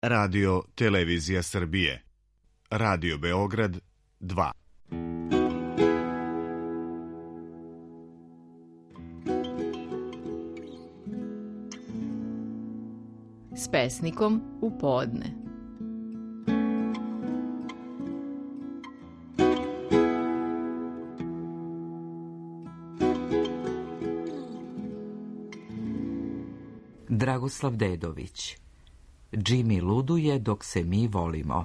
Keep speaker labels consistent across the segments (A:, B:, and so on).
A: Radio Televizija Srbije. Radio Beograd 2.
B: S pesnikom u podne.
C: Dragoslav Dedović. Jimmy luduje dok se mi volimo.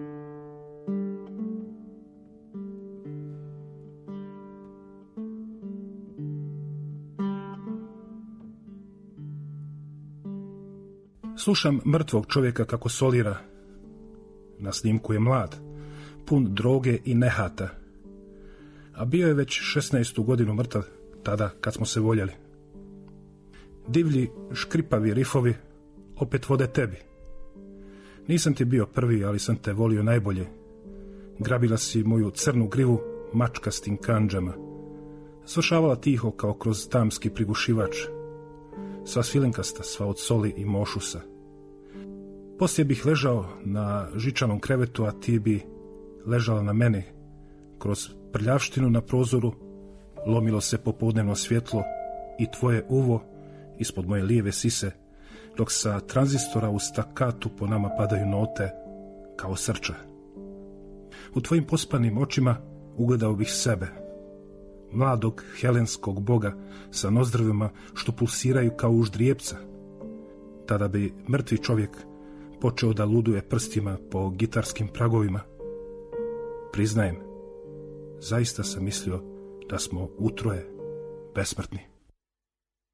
D: Slušam mrtvog čovjeka kako solira. Na snimku je mlad, pun droge i nehata. A bio je već 16. godinu mrtav tada kad smo se voljeli. Divlji, škripavi rifovi opet vode tebi. Nisam ti bio prvi, ali sam te volio najbolje. Grabila si moju crnu grivu mačkastim kandžama. Svršavala tiho kao kroz tamski prigušivač. Sva svilenkasta, sva od soli i mošusa. Poslije bih ležao na žičanom krevetu, a ti bi ležala na meni. Kroz prljavštinu na prozoru lomilo se popodnevno svjetlo i tvoje uvo ispod moje lijeve sise, dok sa tranzistora u stakatu po nama padaju note kao srča. U tvojim pospanim očima ugledao bih sebe, mladog helenskog boga sa nozdrvima što pulsiraju kao uždrijepca. Tada bi mrtvi čovjek počeo da luduje prstima po gitarskim pragovima. Priznajem, zaista sam mislio da smo utroje besmrtni.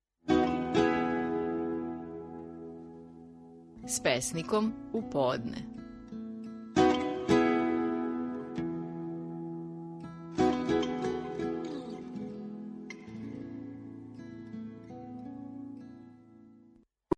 B: S pesnikom u podne.